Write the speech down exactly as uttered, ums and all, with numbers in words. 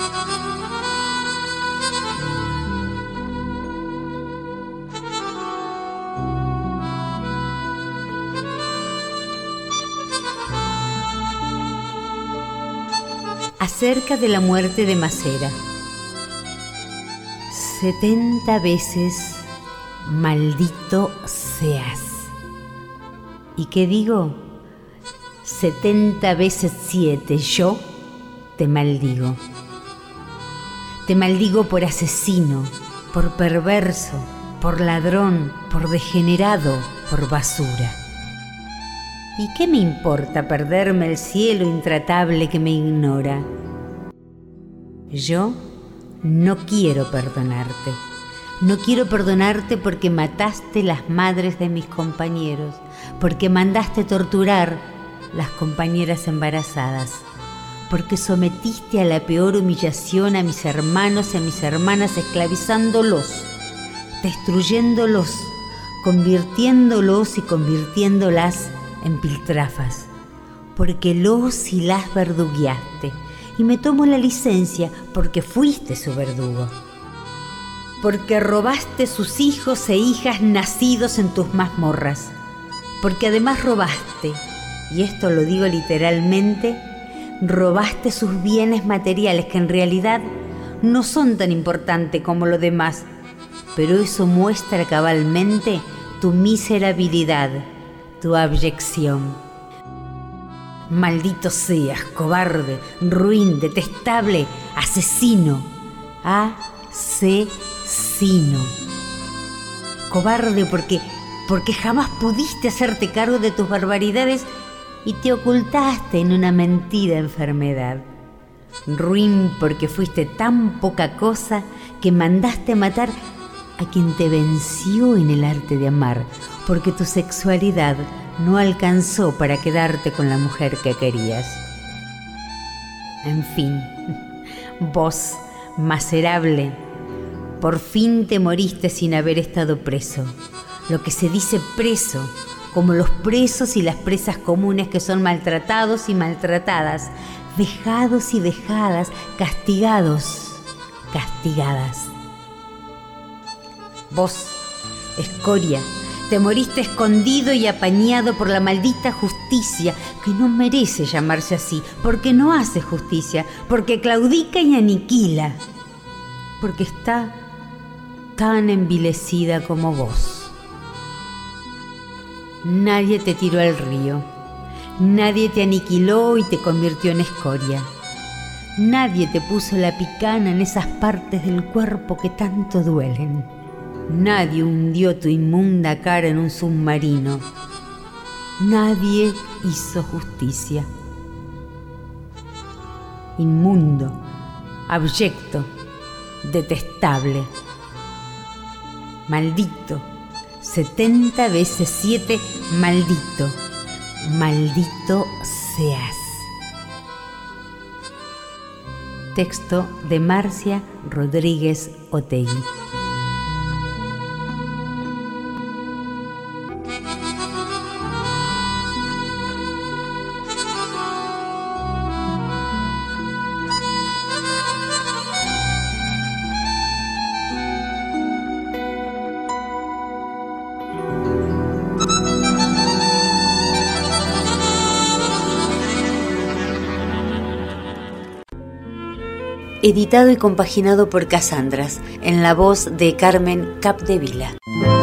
Acerca de la muerte de Macera. Setenta veces maldito seas. ¿Y qué digo? Setenta veces siete yo te maldigo. Te maldigo por asesino, por perverso, por ladrón, por degenerado, por basura. ¿Y qué me importa perderme el cielo intratable que me ignora? Yo no quiero perdonarte. No quiero perdonarte porque mataste las madres de mis compañeros, porque mandaste torturar las compañeras embarazadas, porque sometiste a la peor humillación a mis hermanos y a mis hermanas, esclavizándolos, destruyéndolos, convirtiéndolos y convirtiéndolas en piltrafas, porque los y las verdugueaste, y me tomo la licencia porque fuiste su verdugo, porque robaste sus hijos e hijas nacidos en tus mazmorras, porque además robaste, y esto lo digo literalmente, robaste sus bienes materiales que en realidad no son tan importantes como lo demás, pero eso muestra cabalmente tu miserabilidad, tu abyección. Maldito seas, cobarde, ruin, detestable, asesino, asesino. Cobarde porque, porque jamás pudiste hacerte cargo de tus barbaridades y te ocultaste en una mentida enfermedad. Ruin porque fuiste tan poca cosa que mandaste matar a quien te venció en el arte de amar, porque tu sexualidad no alcanzó para quedarte con la mujer que querías. En fin, vos, miserable, por fin te moriste sin haber estado preso. Lo que se dice preso, como los presos y las presas comunes que son maltratados y maltratadas, vejados y vejadas, castigados, castigadas. Vos, escoria, te moriste escondido y apañado por la maldita justicia, que no merece llamarse así, porque no hace justicia, porque claudica y aniquila, porque está tan envilecida como vos. Nadie te tiró al río, nadie te aniquiló y te convirtió en escoria, nadie te puso la picana en esas partes del cuerpo que tanto duelen. Nadie hundió tu inmunda cara en un submarino. Nadie hizo justicia. Inmundo, abyecto, detestable. Maldito, setenta veces siete, maldito, maldito seas. Texto de Marcia Rodríguez Otegui. Editado y compaginado por Casandras, en la voz de Carmen Capdevila.